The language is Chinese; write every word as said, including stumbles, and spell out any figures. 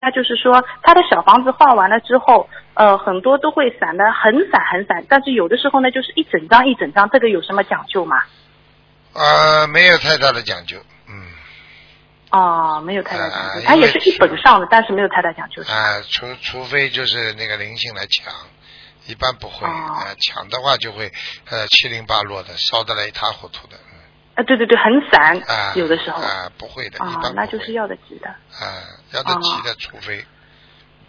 那就是说他的小房子画完了之后，呃，很多都会散的很散很散，但是有的时候呢，就是一整张一整张，这个有什么讲究吗？ 呃，没有太大的讲究，嗯。 哦，没有太大讲究， 呃、 它也是一本上的，但是没有太大讲究。 啊、呃，除除非就是那个灵性来抢，一般不会。啊、 哦呃，抢的话就会呃七零八落的，烧得来一塌糊涂的。 啊，对对对，很散， 啊、 有的时候。 啊、不会的， 啊、 一般不会。 那就是要的急的。 啊、要的急的，除非。